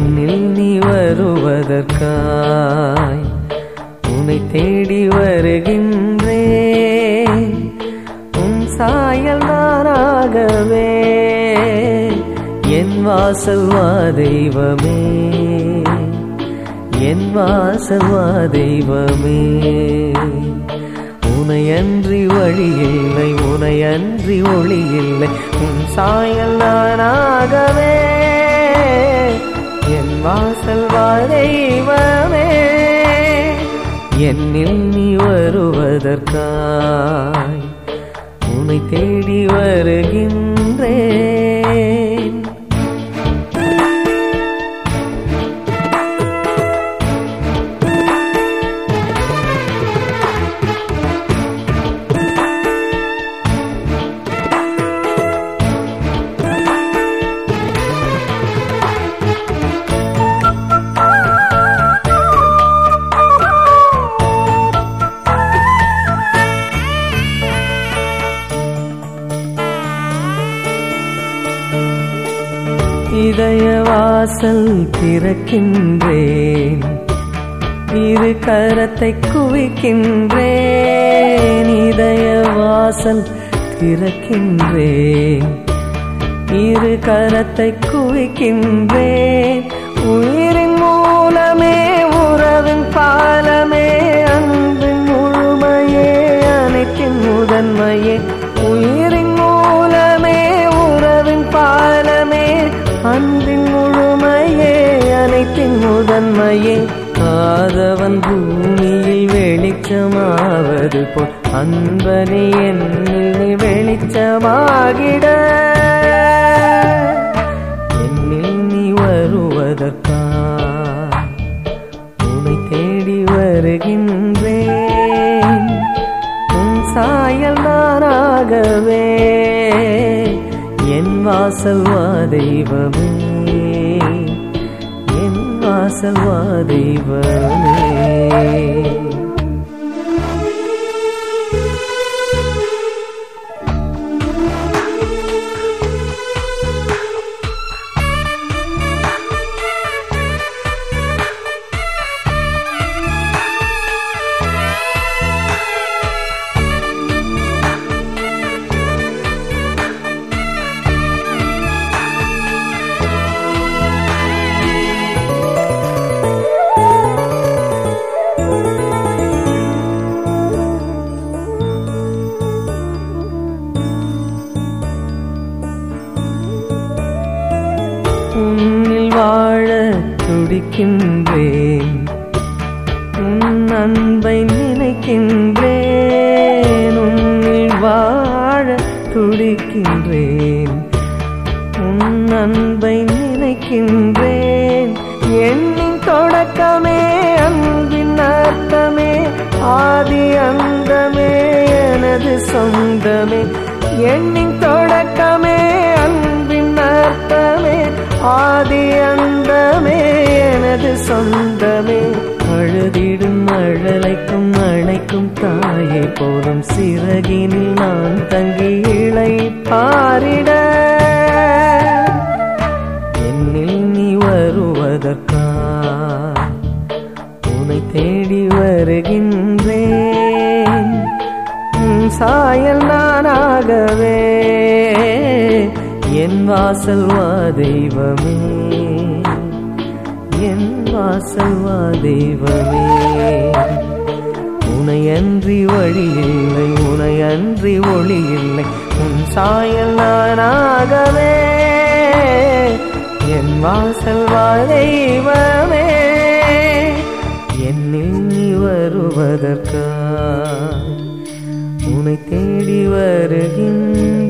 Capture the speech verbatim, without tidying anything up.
என்னில் நீ வருவதற்காய் உன்னை தேடி வருகின்றேன். உன் சாயல் நானாகவே என் வாசல் வா தெய்வமே, என் வாசல் வா தெய்வமே. உனையன்றி வழியில்லை, உனையன்றி ஒளியில்லை, உன் சாயல் நானாகவே என் வாசல் வா தெய்வமே. என்னில் நீ வருவதற்காய் உன்னை தேடி வருகின்றேன். இதய வாசல் திறக்கின்றேன், இரு கரத்தை குவிக்கின்றேன். இதய வாசல் திறக்கின்றேன், இரு கரத்தை குவிக்கின்றேன். உயிரின் மூலமே, உறவின் பாலமே, அன்பின் முழுமையே, அனைத்தின் முதன்மையே. உயிரின் மூலமே, உறவின் பாலமே, அன்பின் முழுமையே, அனைத்தின் முதன்மையே. ஆதவன் பூமியில் வெளிச்சமாவது போல் அன்பனே என்னில் வெளிச்சமாகிட. என்னில் நீ வருவதற்காய் உன்னை தேடி வருகின்றேன். உன் சாயல் நானாகவே என் வாசல் வா தெய்வமே, என் வாசல் வா தெய்வமே. உன்னில் வாழ துடிக்கின்றேன், உன் அன்பை நினைக்கின்றேன். உன்னில் வாழ துடிக்கின்றேன், உன் அன்பை நினைக்கின்றேன். எண்ணின் தொடக்கமே, அன்பின் அர்த்தமே, ஆதி அந்தமே, எனது சொந்தமே. எண்ணின் தொடக்கமே, அன்பின் அர்த்தமே, ஆதி அந்தமே, எனது சொந்தமே. அழுதிடும் அழலைக்கும் அணைக்கும் தாயை போலும் சிறகினில் நான் தங்கி இளை பாரிட. என்னில் நீ வருவதற்காய் உன்னை தேடி வருகின்றேன். உன் சாயல் நானாகவே என் வாசல் வா தெய்வமே, என் வாசல் வா தெய்வமே. உனையன்றி வழியில்லை, உனையன்றி ஒளியில்லை, உன் சாயல் நானாகவே என் வாசல் வா தெய்வமே. என்னில் நீ வருவதற்காய் உன்னை தேடி வருகின்ற